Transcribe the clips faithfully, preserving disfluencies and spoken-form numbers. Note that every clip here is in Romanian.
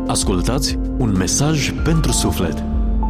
Ascultați un mesaj pentru suflet.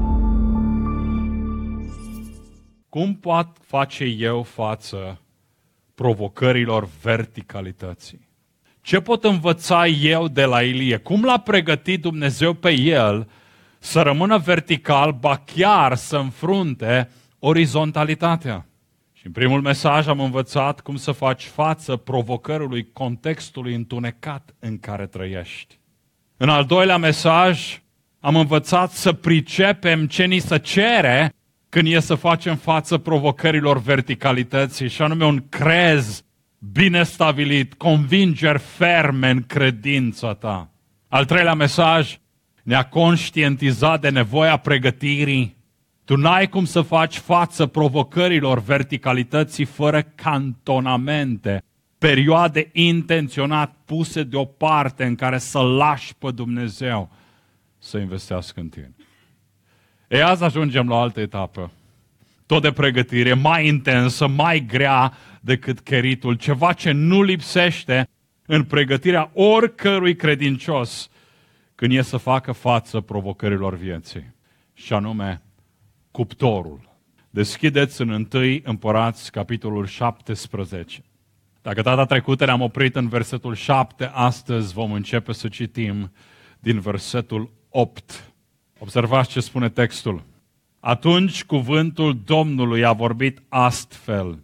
Cum pot face eu față provocărilor verticalității? Ce pot învăța eu de la Ilie? Cum l-a pregătit Dumnezeu pe el să rămână vertical, ba chiar să înfrunte orizontalitatea? Și în primul mesaj am învățat cum să faci față provocării contextului întunecat în care trăiești. În al doilea mesaj am învățat să pricepem ce ni se cere când e să facem față provocărilor verticalității, și anume un crez bine stabilit, convingeri ferme în credința ta. Al treilea mesaj ne-a conștientizat de nevoia pregătirii. Tu n-ai cum să faci față provocărilor verticalității fără cantonamente, perioade intenționat puse deoparte în care să lași pe Dumnezeu să investească în tine. Ei, azi ajungem la o altă etapă, tot de pregătire, mai intensă, mai grea decât cheritul, ceva ce nu lipsește în pregătirea oricărui credincios când e să facă față provocărilor vieții, și anume cuptorul. Deschideți în întâi Împărați, capitolul șaptesprezece. Dacă data trecută ne-am oprit în versetul șapte, astăzi vom începe să citim din versetul opt. Observați ce spune textul. Atunci cuvântul Domnului a vorbit astfel: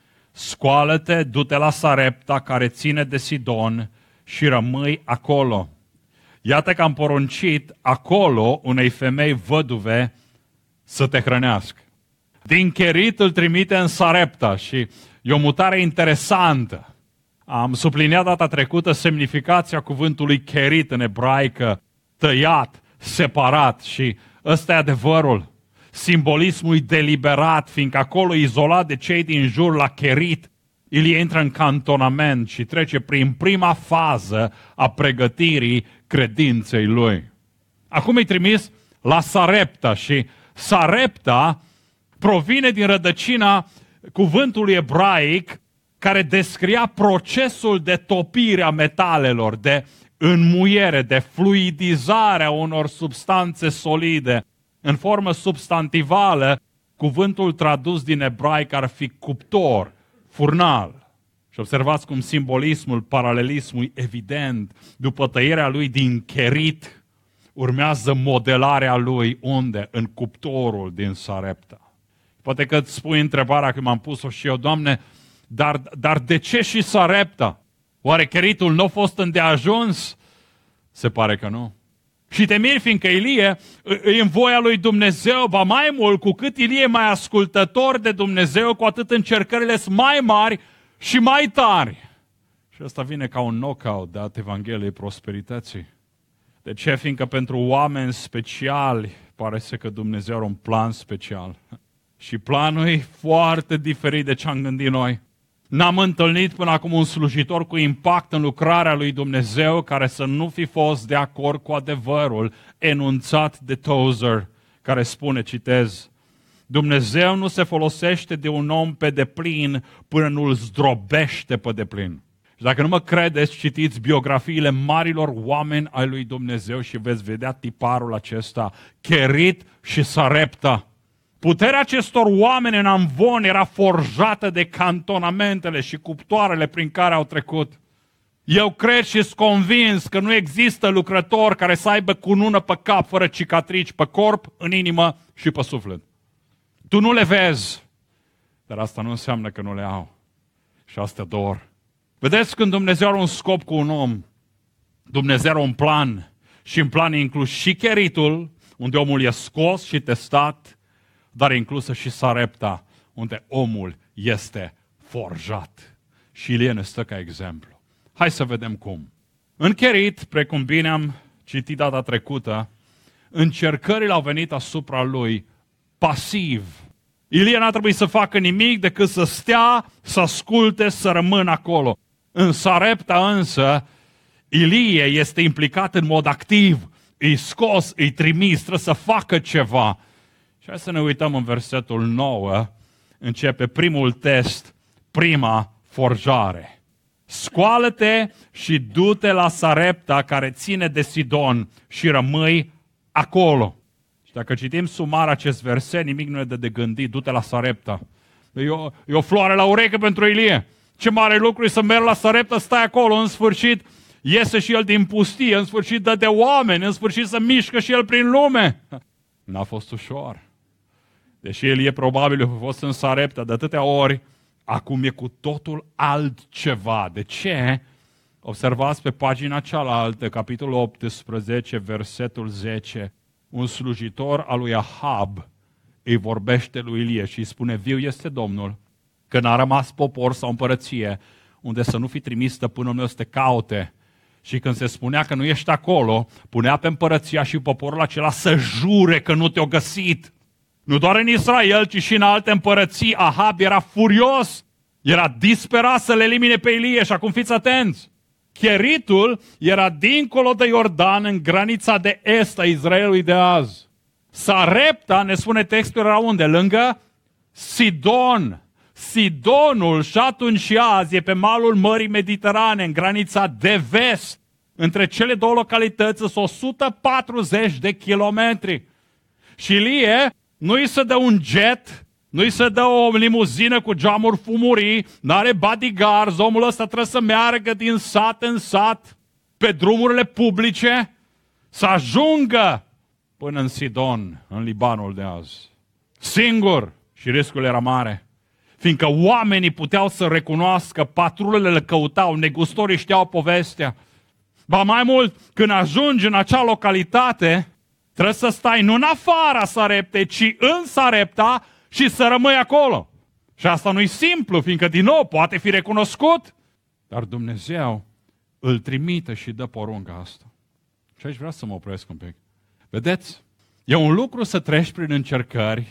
scoală-te, du-te la Sarepta care ține de Sidon și rămâi acolo. Iată că am poruncit acolo unei femei văduve să te hrănească. Din Cherit îl trimite în Sarepta și e o mutare interesantă. Am subliniat data trecută semnificația cuvântului Cherit în ebraică, tăiat, separat, și ăsta e adevărul. Simbolismul e deliberat, fiindcă acolo, izolat de cei din jur la Cherit, Ilie intră în cantonament și trece prin prima fază a pregătirii credinței lui. Acum e trimis la Sarepta și Sarepta provine din rădăcina cuvântului ebraic care descria procesul de topire a metalelor, de înmuiere, de fluidizare a unor substanțe solide. În formă substantivală, cuvântul tradus din ebraic ar fi cuptor, furnal. Și observați cum simbolismul, paralelismul e evident. După tăierea lui din Cherit, urmează modelarea lui unde? În cuptorul din Sarepta. Poate că îți spui întrebarea, când m-am pus-o și eu: Doamne, dar, dar de ce și Sarepta? Oare Cheritul nu a fost îndeajuns? Se pare că nu. Și te miri, fiindcă Ilie e în voia lui Dumnezeu, ba mai mult, cu cât Ilie e mai ascultător de Dumnezeu, cu atât încercările sunt mai mari și mai tari. Și asta vine ca un knockout dat Evangheliei prosperității. De ce? Fiindcă pentru oameni speciali pare să că Dumnezeu are un plan special. Și planul e foarte diferit de ce am gândit noi. N-am întâlnit până acum un slujitor cu impact în lucrarea lui Dumnezeu care să nu fi fost de acord cu adevărul enunțat de Tozer, care spune, citez: Dumnezeu nu se folosește de un om pe deplin până nu îl zdrobește pe deplin. Și dacă nu mă credeți, citiți biografiile marilor oameni ai lui Dumnezeu și veți vedea tiparul acesta, Cherit și Sarepta. Puterea acestor oameni în amvon era forjată de cantonamentele și cuptoarele prin care au trecut. Eu cred și sunt convins că nu există lucrător care să aibă cunună pe cap fără cicatrici pe corp, în inimă și pe suflet. Tu nu le vezi, dar asta nu înseamnă că nu le au. Și asta dor. Vedeți, când Dumnezeu are un scop cu un om, Dumnezeu are un plan. Și în plan e inclus și Cheritul, unde omul e scos și testat, dar e inclusă și Sarepta, unde omul este forjat. Și Ilie ne stă ca exemplu. Hai să vedem cum. În Cherit, precum bine am citit data trecută, încercările au venit asupra lui pasiv. Ilie n-a trebuit să facă nimic decât să stea, să asculte, să rămână acolo. În Sarepta însă, Ilie este implicat în mod activ. Îi scos, îi trimis, trebuie să facă ceva. Și hai să ne uităm în versetul nouă, începe primul test, prima forjare. scoală-te și du-te la Sarepta care ține de Sidon și rămâi acolo. Și dacă citim sumar acest verset, nimic nu e de, de gândit, du-te la Sarepta. E o, e o floare la ureche pentru Ilie. Ce mare lucru e să mergi la Sarepta, stai acolo, în sfârșit iese și el din pustie, în sfârșit dă de oameni, în sfârșit să mișcă și el prin lume. N-a fost ușor. Deși Ilie probabil a fost în Sarepta de atâtea ori, acum e cu totul altceva. De ce? Observați pe pagina cealaltă, capitolul optsprezece, versetul zece. Un slujitor al lui Ahab îi vorbește lui Ilie și îi spune: viu este Domnul, că n-a rămas popor sau împărăție unde să nu fi trimis stăpânul meu să te caute. Și când se spunea că nu ești acolo, punea pe împărăția și poporul acela să jure că nu te-o găsit. Nu doar în Israel, ci și în alte împărății. Ahab era furios, era disperat să le elimine pe Ilie. Și acum fiți atenți. Cheritul era dincolo de Iordan, în granița de est a Israelului de azi. Sarepta, ne spune textul, era unde? Lângă Sidon. Sidonul și atunci și azi e pe malul Mării Mediterane, în granița de vest. Între cele două localități sunt o sută patruzeci de kilometri. Și Ilie nu-i se dă un jet, nu-i se dă o limuzină cu geamuri fumurii, n-are bodyguards, omul ăsta trebuie să meargă din sat în sat, pe drumurile publice, să ajungă până în Sidon, în Libanul de azi. Singur, și riscul era mare, fiindcă oamenii puteau să recunoască, patrulele le căutau, negustorii știau povestea. Ba mai mult, când ajungi în acea localitate, trebuie să stai nu în afara Sareptei, ci în Sarepta și să rămâi acolo. Și asta nu-i simplu, fiindcă din nou poate fi recunoscut, dar Dumnezeu îl trimite și dă porunca asta. Și aici vreau să mă opresc un pic. Vedeți? E un lucru să treci prin încercări,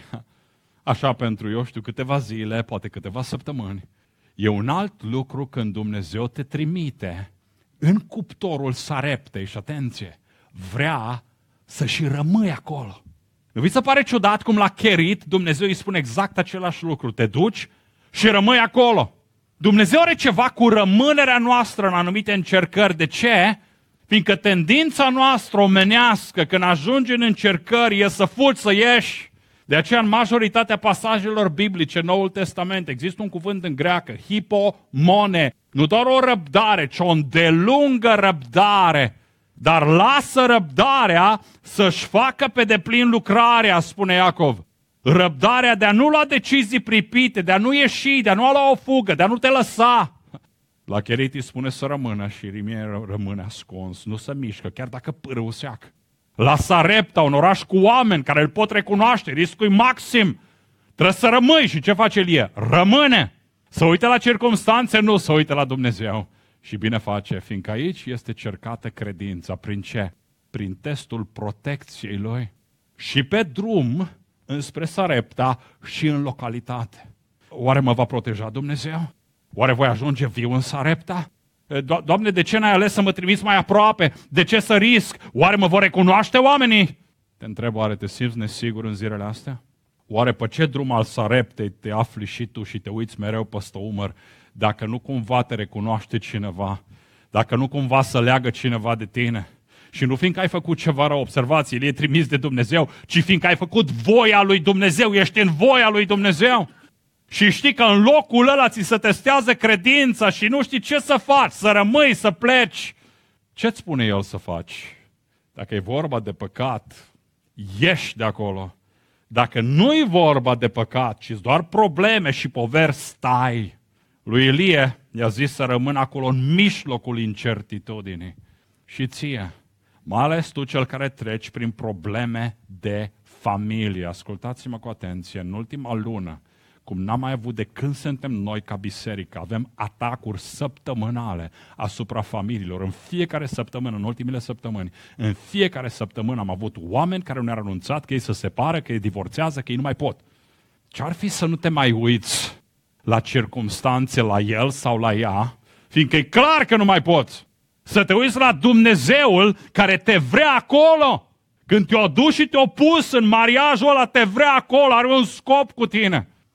așa pentru, eu știu, câteva zile, poate câteva săptămâni. E un alt lucru când Dumnezeu te trimite în cuptorul Sareptei și, atenție, vrea să și rămâi acolo. Nu vi se pare ciudat cum la Cherit Dumnezeu îi spune exact același lucru? Te duci și rămâi acolo. Dumnezeu are ceva cu rămânerea noastră în anumite încercări. De ce? Fiindcă tendința noastră omenească când ajungi în încercări e să fugi, să ieși. De aceea în majoritatea pasajelor biblice, Noul Testament, există un cuvânt în greacă, hipomone, nu doar o răbdare, ci o îndelungă răbdare. Dar lasă răbdarea să-și facă pe deplin lucrarea, spune Iacov. Răbdarea de a nu lua decizii pripite, de a nu ieși, de a nu lua o fugă, de a nu te lăsa. La Cherit îi spune să rămână și Ilie rămâne ascuns, nu se mișcă, chiar dacă pârâul seacă. La Sarepta, un oraș cu oameni care îl pot recunoaște, riscul e maxim. Trebuie să rămâi. Și ce face Ilie? Rămâne! Să uite la circumstanțe, nu să uite la Dumnezeu. Și bine face, fiindcă aici este cercată credința. Prin ce? Prin testul protecției lui. Și pe drum înspre Sarepta și în localitate. Oare mă va proteja Dumnezeu? Oare voi ajunge viu în Sarepta? Do- Doamne, de ce n-ai ales să mă trimiți mai aproape? De ce să risc? Oare mă vor recunoaște oamenii? Te întreb, oare te simți nesigur în zilele astea? Oare pe ce drum al Sareptei te afli și tu și te uiți mereu peste umăr, dacă nu cumva te recunoaște cineva, dacă nu cumva să leagă cineva de tine? Și nu fiindcă ai făcut ceva rău, observați, el e trimis de Dumnezeu, ci fiindcă ai făcut voia lui Dumnezeu, ești în voia lui Dumnezeu. Și știi că în locul ăla ți se testează credința și nu știi ce să faci, să rămâi, să pleci. Ce-ți spune el să faci? Dacă e vorba de păcat, ieși de acolo. Dacă nu e vorba de păcat, ci doar probleme și poveri, stai. Lui Ilie i-a zis să rămână acolo în mijlocul incertitudinii. Și ție, mai ales tu cel care treci prin probleme de familie. Ascultați-mă cu atenție, în ultima lună, cum n-am mai avut de când suntem noi ca biserică, avem atacuri săptămânale asupra familiilor. În fiecare săptămână, în ultimele săptămâni, în fiecare săptămână am avut oameni care ne-au anunțat că ei se separă, că ei divorțează, că ei nu mai pot. Ce-ar fi să nu te mai uiți la circumstanțe, la el sau la ea, fiindcă e clar că nu mai poți. Să te uiți la Dumnezeul care te vrea acolo. Când te-o dus și te-o pus în mariajul ăla, te vrea acolo, are un scop cu tine.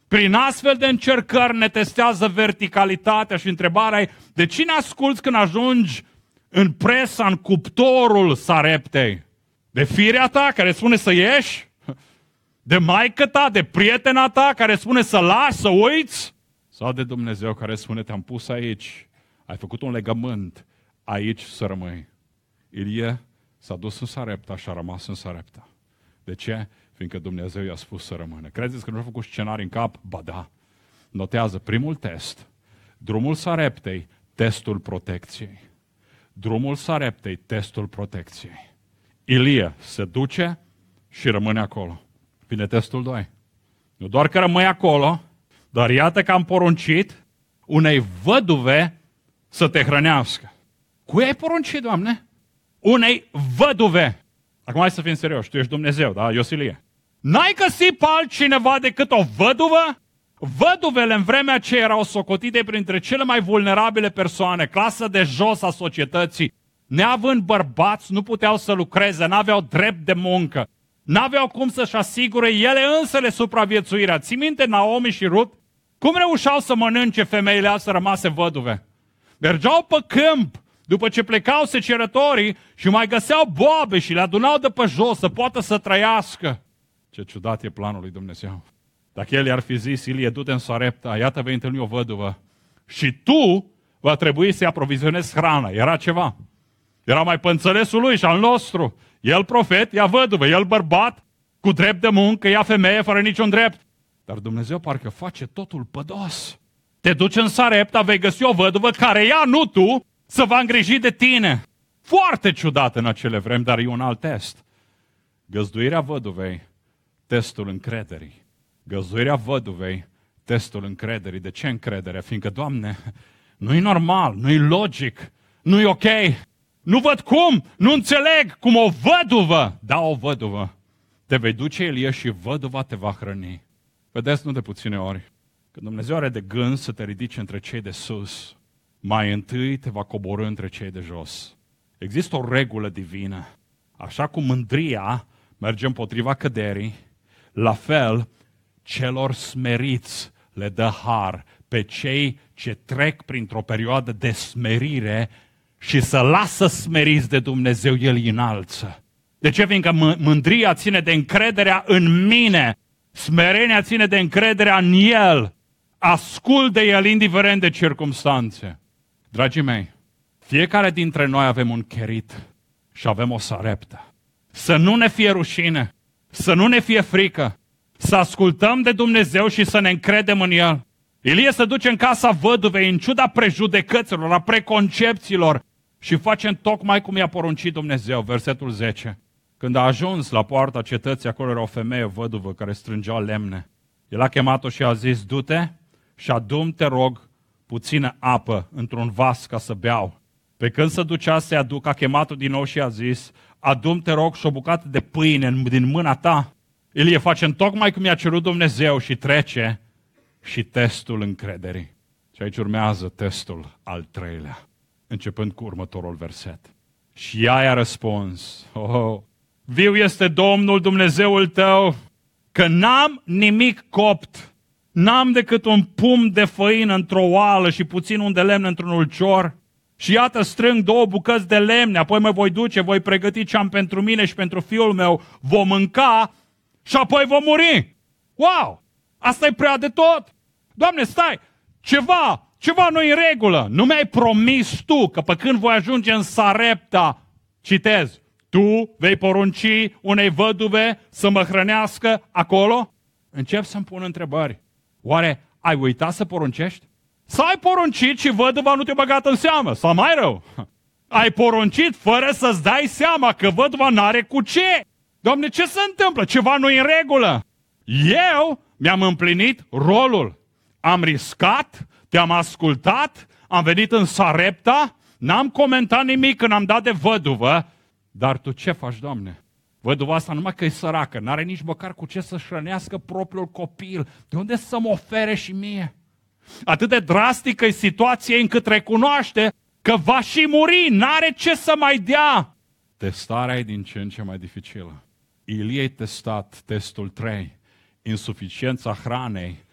Prin astfel de încercări ne testează verticalitatea și întrebarea e, de cine asculți când ajungi în presa, în cuptorul Sareptei? De firea ta care spune să ieși? De maică ta, de prietena ta care spune să lași, să uiți? Sau de Dumnezeu care spune te-am pus aici, ai făcut un legământ, aici să rămâi? Ilie s-a dus în Sarepta și a rămas în Sarepta. De ce? Fiindcă Dumnezeu i-a spus să rămână. Credeți că nu a făcut scenarii în cap? Ba da. Notează primul test. Drumul Sareptei, testul protecției. Drumul Sareptei, testul protecției. Ilie se duce și rămâne acolo. Vine testul doi. Nu doar că rămâi acolo, dar iată că am poruncit unei văduve să te hrănească. Cui ai poruncit, Doamne? Unei văduve. Acum hai să fim serioși, tu ești Dumnezeu, da? Eu sunt Ilie. N-ai găsit pe altcineva decât o văduvă? Văduvele în vremea aceea erau socotite printre cele mai vulnerabile persoane, clasă de jos a societății. Neavând bărbați, nu puteau să lucreze, n-aveau drept de muncă, n-aveau cum să-și asigure ele însele supraviețuirea. Ții minte Naomi și Rut? Cum reușeau să mănânce femeile astea rămase văduve? Mergeau pe câmp, după ce plecau secerătorii și mai găseau boabe și le adunau de pe jos să poată să trăiască. Ce ciudat e planul lui Dumnezeu. Dacă el i-ar fi zis, Ilie, du-te în Sarepta, iată vei întâlni o văduvă și tu va trebui să-i aprovizionezi hrana. Era ceva. Era mai pe înțelesul lui și al nostru. El profet, ea văduvă, el bărbat, cu drept de muncă, ea femeie, fără niciun drept. Dar Dumnezeu parcă face totul pădos. Te duci în Sarepta, vei găsi o văduvă care ea, nu tu, să va îngriji de tine. Foarte ciudat în acele vremi, dar e un alt test. Găzduirea văduvei, testul încrederii. Găzduirea văduvei, testul încrederii. De ce încredere? Fiindcă, Doamne, nu-i normal, nu-i logic, nu-i ok. Nu văd cum, nu înțeleg cum o văduvă, da, o văduvă, te vei duce, Ilie, și văduva te va hrăni. Vedeți, nu de puține ori, că Dumnezeu are de gând să te ridice între cei de sus, mai întâi te va coborî între cei de jos. Există o regulă divină. Așa cum mândria merge împotriva căderii, la fel, celor smeriți le dă har. Pe cei ce trec printr-o perioadă de smerire și să lasă smeriți de Dumnezeu, El îi înalță. De ce? Fiindcă mândria ține de încrederea în mine, smerenia ține de încrederea în El. Ascult de El, indiferent de circumstanțe. Dragii mei, fiecare dintre noi avem un cherit și avem o sareptă. Să nu ne fie rușine, să nu ne fie frică, să ascultăm de Dumnezeu și să ne încredem în El. Ilie se duce în casa văduvei în ciuda prejudecăților, a preconcepțiilor și face tocmai cum i-a poruncit Dumnezeu. Versetul zece. Când a ajuns la poarta cetății, acolo era o femeie văduvă care strângea lemne. El a chemat-o și a zis, du-te și adu-mi, te rog, puțină apă într-un vas ca să beau. Pe când se ducea să-i aduc, a chemat-o din nou și a zis, adu-mi, te rog, și o bucată de pâine din mâna ta. Ilie face tocmai cum i-a cerut Dumnezeu și trece și testul încrederii. Și aici urmează testul al treilea, începând cu următorul verset. Și ea i-a răspuns, oh, viu este Domnul Dumnezeul tău, că n-am nimic copt, n-am decât un pumn de făină într-o oală și puțin un de lemn într-un ulcior. Și iată, strâng două bucăți de lemne, apoi mă voi duce, voi pregăti ce am pentru mine și pentru fiul meu, vom mânca și apoi vom muri. Wow! Asta e prea de tot! Doamne, stai! Ceva, ceva nu-i în regulă. Nu mi-ai promis tu că pe când voi ajunge în Sarepta, citez, tu vei porunci unei văduve să mă hrănească acolo? Încep să-mi pun întrebări. Oare ai uitat să poruncești? Sau ai poruncit și văduva nu te-a băgat în seamă? Sau mai rău? Ai poruncit fără să-ți dai seama că văduva n-are cu ce? Doamne, ce se întâmplă? Ceva nu e în regulă. Eu mi-am împlinit rolul. Am riscat, te-am ascultat, am venit în Sarepta, n-am comentat nimic când am dat de văduvă, dar tu ce faci, Doamne? Văduva asta numai că e săracă, n-are nici măcar cu ce să-și hrănească propriul copil. De unde să-mi ofere și mie? Atât de drastică e situația încât recunoaște că va și muri, n-are ce să mai dea. Testarea e din ce în ce mai dificilă. Ilie a testat testul trei, insuficiența hranei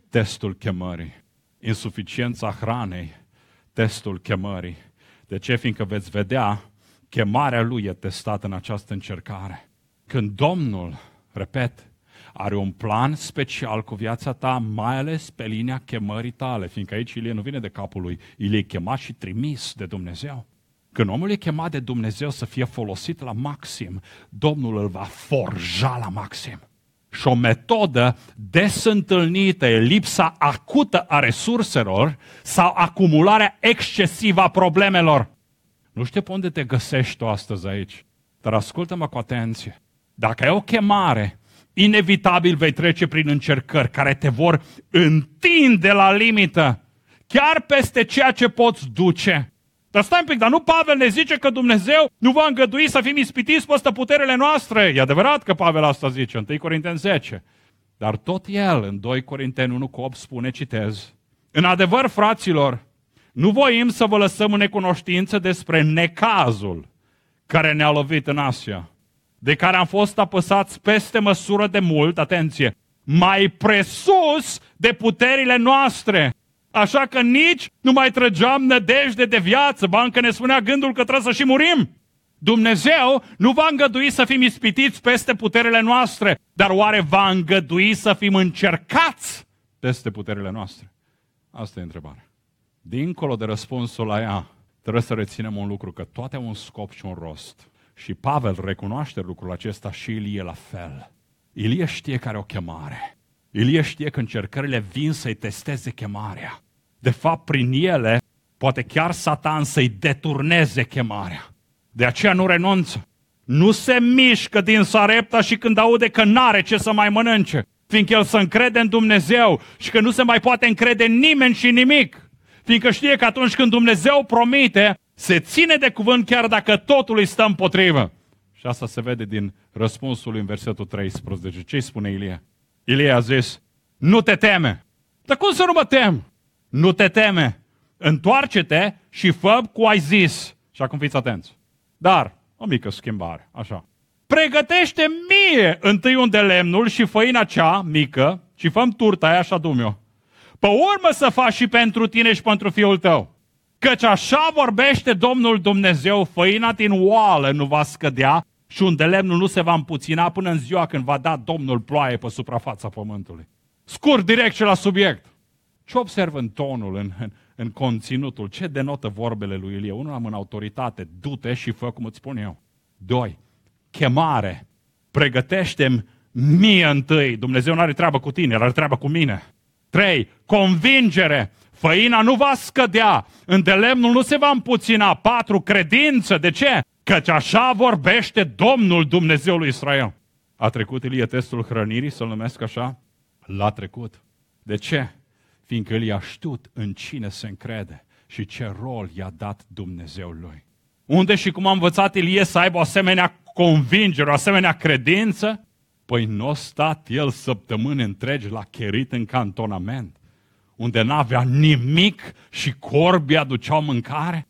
testul chemării. Insuficiența hranei, testul chemării. De ce? Fiindcă veți vedea, chemarea lui e testată în această încercare. Când Domnul, repet, are un plan special cu viața ta, mai ales pe linia chemării tale, fiindcă aici Ilie nu vine de capul lui, Ilie e chemat și trimis de Dumnezeu. Când omul e chemat de Dumnezeu să fie folosit la maxim, Domnul îl va forja la maxim. Și o metodă des întâlnită e lipsa acută a resurselor sau acumularea excesivă a problemelor. Nu știu pe unde te găsești tu astăzi aici, dar ascultă-mă cu atenție. Dacă ai o chemare, inevitabil vei trece prin încercări care te vor întinde la limită, chiar peste ceea ce poți duce. Dar stai un pic, dar nu Pavel ne zice că Dumnezeu nu va îngădui să fim ispitiți peste puterile noastre? E adevărat că Pavel asta zice, întâi Corinteni zece. Dar tot el, în doi Corinteni unu cu opt, spune, citez, în adevăr, fraților, nu voim să vă lăsăm în necunoștință despre necazul care ne-a lovit în Asia, de care am fost apăsați peste măsură de mult, atenție, mai presus de puterile noastre. Așa că nici nu mai trăgeam nădejde de viață, ba încă ne spunea gândul că trebuie să și murim. Dumnezeu nu va îngădui să fim ispitiți peste puterile noastre, dar oare va îngădui să fim încercați peste puterile noastre? Asta e întrebarea. Dincolo de răspunsul la ea, trebuie să reținem un lucru, că toate au un scop și un rost. Și Pavel recunoaște lucrul acesta și Ilie la fel. Ilie știe că are o chemare. Ilie știe că încercările vin să-i testeze chemarea. De fapt, prin ele, poate chiar Satan să-i deturneze chemarea. De aceea nu renunță. Nu se mișcă din Sarepta și când aude că n-are ce să mai mănânce, fiindcă el se încrede în Dumnezeu și că nu se mai poate încrede nimeni și nimic. Fiindcă știe că atunci când Dumnezeu promite, se ține de cuvânt chiar dacă totul îi stă împotrivă. Și asta se vede din răspunsul în versetul treisprezece. Ce îi spune Ilie? Ilie a zis, nu te teme. Dar cum să nu mă tem? Nu te teme. Întoarce-te și fă cum ai zis. Și acum fiți atenți. Dar, o mică schimbare, așa. Pregătește mie întâi un de lemnul și făina cea mică și fă-mi turta aia și adu-mi-o. Pe urmă să faci și pentru tine și pentru fiul tău. Căci așa vorbește Domnul Dumnezeu, făina din oală nu va scădea și un de lemnul nu se va împuțina până în ziua când va da Domnul ploaie pe suprafața pământului. Scurt, direct și la subiect. Ce observ în tonul, în, în, în conținutul? Ce denotă vorbele lui Ilie? Unul, am în autoritate, du-te și fă cum îți spun eu. Doi, chemare. Pregătește-mi mie întâi. Dumnezeu nu are treabă cu tine, el are treabă cu mine. Trei, convingere. Făina nu va scădea, îndelemnul nu se va împuțina. Patru, credință. De ce? Căci așa vorbește Domnul Dumnezeului Israel. A trecut Ilie testul hrănirii, să-l numesc așa? L-a trecut. De ce? Fiindcă el i-a știut în cine se încrede și ce rol i-a dat Dumnezeul lui. Unde și cum a învățat Ilie să aibă o asemenea convingere, o asemenea credință? Păi nu a stat el săptămâni întregi la Cherit în cantonament, unde n-avea nimic și corbii aduceau mâncare?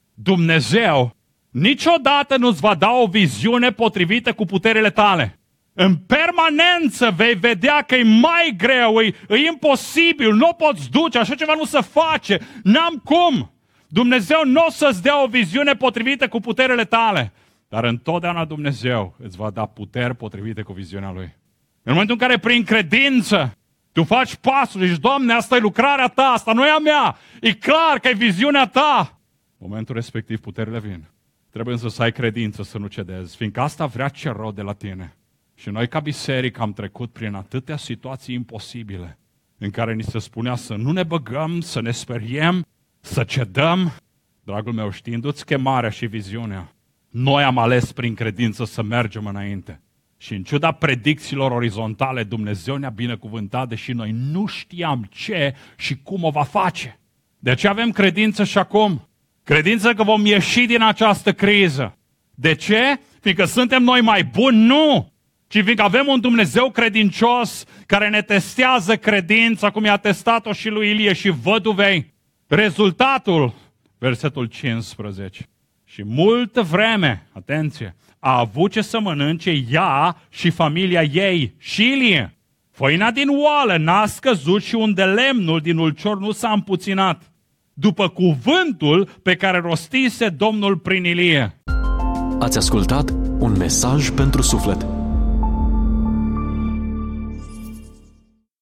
Dumnezeu niciodată nu-ți va da o viziune potrivită cu puterile tale. În permanență vei vedea că e mai greu, e, e imposibil, nu o poți duce, așa ceva nu se face, n-am cum. Dumnezeu nu o să-ți dea o viziune potrivită cu puterile tale, dar întotdeauna Dumnezeu îți va da puteri potrivite cu viziunea Lui. În momentul în care prin credință tu faci pasul și zici, Doamne, asta e lucrarea Ta, asta nu e a mea, e clar că e viziunea Ta. În momentul respectiv puterile vin. Trebuie însă să ai credință, să nu cedezi, fiindcă asta vrea ce rău de la tine. Și noi ca biserică am trecut prin atâtea situații imposibile în care ni se spunea să nu ne băgăm, să ne speriem, să cedăm. Dragul meu, știindu-ți chemarea și viziunea, noi am ales prin credință să mergem înainte. Și în ciuda predicțiilor orizontale, Dumnezeu ne-a binecuvântat, deși noi nu știam ce și cum o va face. De aceea avem credință și acum. Credință că vom ieși din această criză. De ce? Fiindcă suntem noi mai buni? Nu! Ci fiindcă avem un Dumnezeu credincios care ne testează credința, cum i-a testat-o și lui Ilie și văduvei. Rezultatul, versetul cincisprezece. Și multă vreme, atenție, a avut ce să mănânce ea și familia ei și Ilie. Făina din oală n-a scăzut și unde lemnul din ulcior nu s-a împuținat, după cuvântul pe care rostise Domnul prin Ilie. Ați ascultat un mesaj pentru suflet